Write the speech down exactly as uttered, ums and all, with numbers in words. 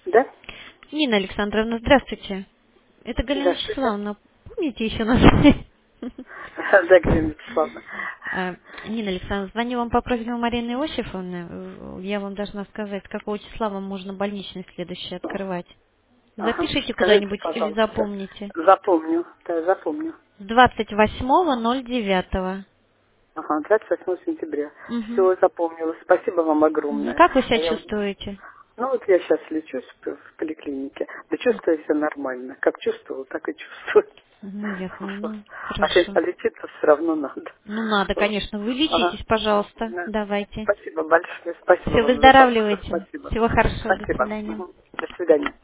Да? Нина Александровна, здравствуйте. Это Галина Здравствуйте. Вячеславовна. Помните еще нас? Да, Галина Вячеславовна. А, Нина Александровна, звоню вам по просьбе Марины Иосифовны. Э, Я вам должна сказать, с какого числа вам можно больничный следующий открывать. Ага. Запишите Скажите, куда-нибудь или пожалуйста. запомните. Запомню. Да, запомню. С двадцать восьмого ноль девятого. Ага, двадцать восьмого сентября. Угу. Все запомнила. Спасибо вам огромное. Как вы А себя я, чувствуете? ну вот я сейчас лечусь в в поликлинике. Да чувствую себя нормально. Как чувствовала, так и чувствую. Ну, ясно, Вот. ну, А ле- хорошо. а лечиться все равно надо. Ну, надо, Вот. конечно. Вы Ага. лечитесь, пожалуйста. Да. Давайте. Спасибо большое. Спасибо Все, вам за заботу. выздоравливайте. Спасибо. Всего хорошего. До Спасибо. свидания. Мгм. До свидания.